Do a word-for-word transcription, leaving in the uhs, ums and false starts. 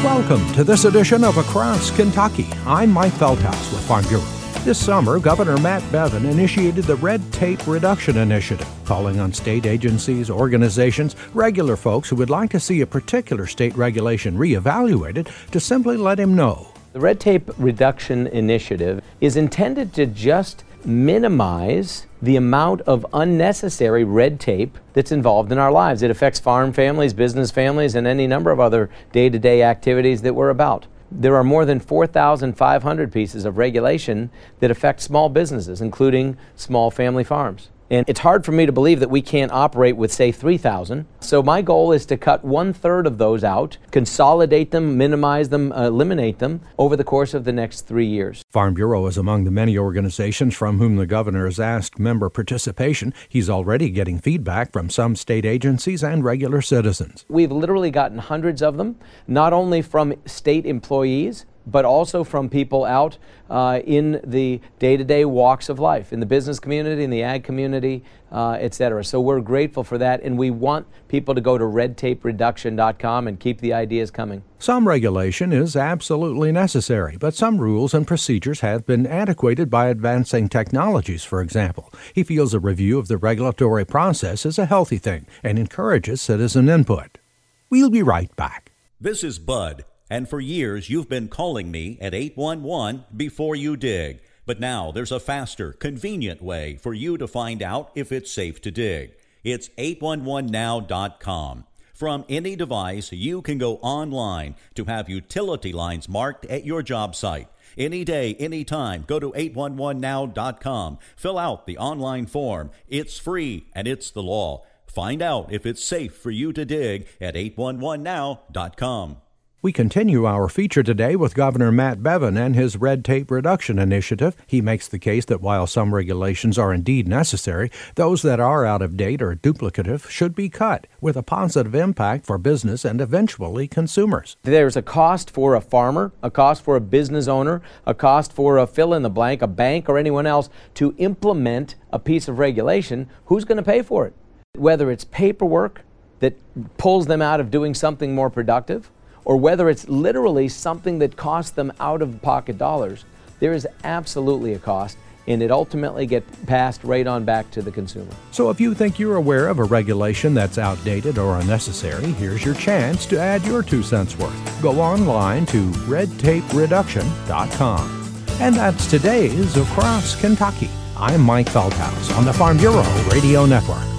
Welcome to this edition of Across Kentucky. I'm Mike Feldhaus with Farm Bureau. This summer, Governor Matt Bevin initiated the Red Tape Reduction Initiative, calling on state agencies, organizations, regular folks who would like to see a particular state regulation reevaluated to simply let him know. The Red Tape Reduction Initiative is intended to just minimize the amount of unnecessary red tape that's involved in our lives. It affects farm families, business families, and any number of other day-to-day activities that we're about. There are more than four thousand five hundred pieces of regulation that affect small businesses, including small family farms. And it's hard for me to believe that we can't operate with, say, three thousand. So my goal is to cut one-third of those out, consolidate them, minimize them, uh, eliminate them over the course of the next three years. Farm Bureau is among the many organizations from whom the governor has asked member participation. He's already getting feedback from some state agencies and regular citizens. We've literally gotten hundreds of them, not only from state employees, but also from people out uh, in the day-to-day walks of life, in the business community, in the ag community, uh, et cetera. So we're grateful for that, and we want people to go to red tape reduction dot com and keep the ideas coming. Some regulation is absolutely necessary, but some rules and procedures have been antiquated by advancing technologies, for example. He feels a review of the regulatory process is a healthy thing and encourages citizen input. We'll be right back. This is Bud. And for years, you've been calling me at eight one one before you dig. But now there's a faster, convenient way for you to find out if it's safe to dig. It's eight one one now dot com. From any device, you can go online to have utility lines marked at your job site. Any day, any time, go to eight one one now dot com. Fill out the online form. It's free and it's the law. Find out if it's safe for you to dig at eight one one now dot com. We continue our feature today with Governor Matt Bevin and his Red Tape Reduction Initiative. He makes the case that while some regulations are indeed necessary, those that are out of date or duplicative should be cut, with a positive impact for business and eventually consumers. There's a cost for a farmer, a cost for a business owner, a cost for a fill-in-the-blank, a bank or anyone else to implement a piece of regulation. Who's going to pay for it? Whether it's paperwork that pulls them out of doing something more productive, or whether it's literally something that costs them out-of-pocket dollars, there is absolutely a cost, and it ultimately gets passed right on back to the consumer. So if you think you're aware of a regulation that's outdated or unnecessary, here's your chance to add your two cents worth. Go online to red tape reduction dot com. And that's today's Across Kentucky. I'm Mike Feldhaus on the Farm Bureau Radio Network.